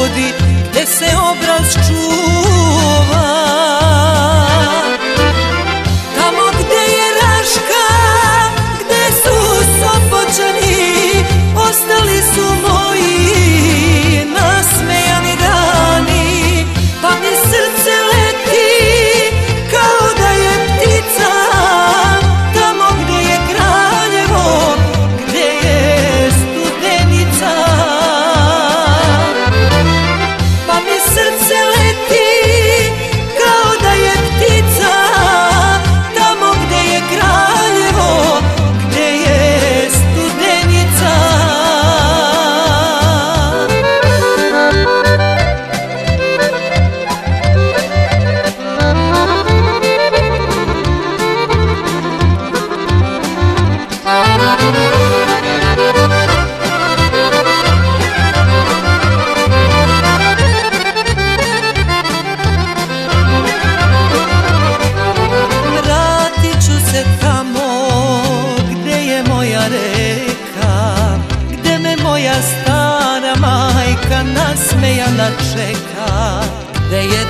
ljudi, gde se obraz čuva. Tamo gde je Raška, gde su Sopoćani, ostali su moji nasmejani dani. Pa mi srce leti kao da je ptica, tamo gde je Kraljevo, gde je Studenica. Pa mi srce leti kao da je ptica, tamo gde je Kraljevo, gde je Studenica. Vratit ću se tamo gde je moja reka, gde me moja stara majka nasmejana čeka, gde je